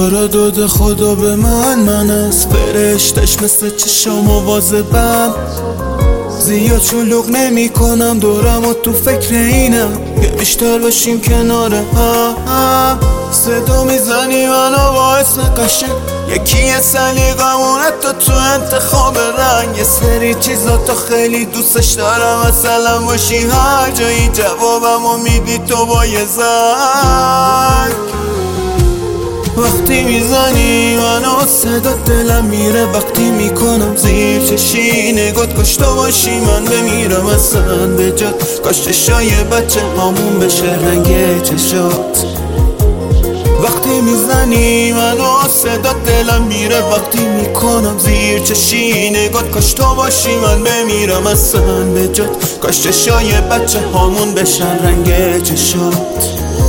رو داده خدا به من از فرشتش مثل چشام مواظبم. زیاد شلوغ نمی کنم دورم و تو فکر اینم که بیشتر باشیم کنار هم. صدا میزنی منو با اسم قشنگ، یکی سلیقمون حتی تو انتخاب رنگ. یه سری چیزا تا خیلی دوستش دارم، مثلا باشی هر جایی جوابمو میدی تو با یه زنگ. وقتی میزنی منو صدا دلم میره، وقتی میکنم زیر چشی نگات کاش تو باشی من بمیرم اصلا به جات. کاش چشای بچه هامون بشه رنگ چشات. وقتی میزنی منو صدا دلم میره، وقتی میکنم زیر چشی نگات کاش تو باشی من بمیرم اصلا به جات. کاش چشای بچه هامون بشن رنگ چشات.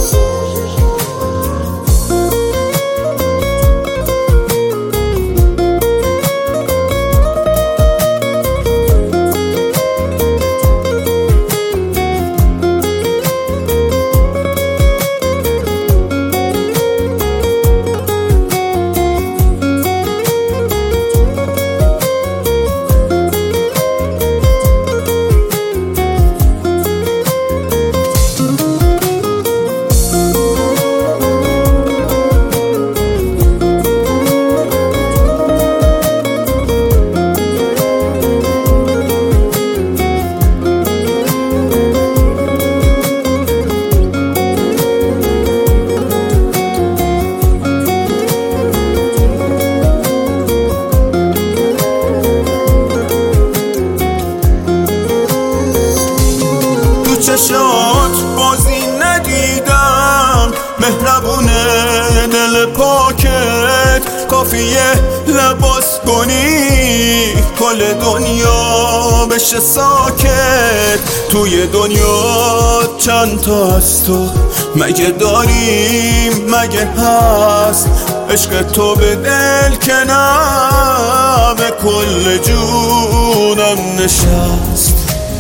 چشات بازی ندیدم، مهربونه دل پاکت، کافیه لباس کنی کل دنیا بشه ساکت. توی دنیا چند تا از تو مگه داریم مگه هست؟ عشق تو به دل که نه به کل جونم نشست.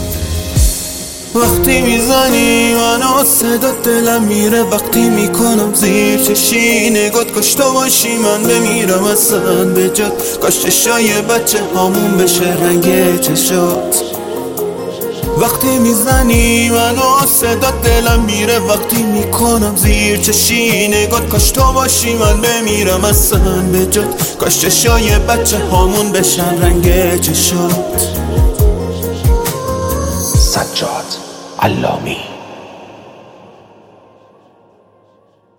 وقتی میزنی منو صدا دلم میره، وقتی میکنم زیر چشی نگات کاش تو باشی من بمیرم اصلا به جات. کاش چشای بچه هامون بشه رنگ چشات. وقتی میزنی منو صدا دلم میره، وقتی میکنم زیر چشی نگات کاش تو باشی من بمیرم اصلا به جات. کاش چشای بچه هامون بشن رنگ چشات. سجاد علامی.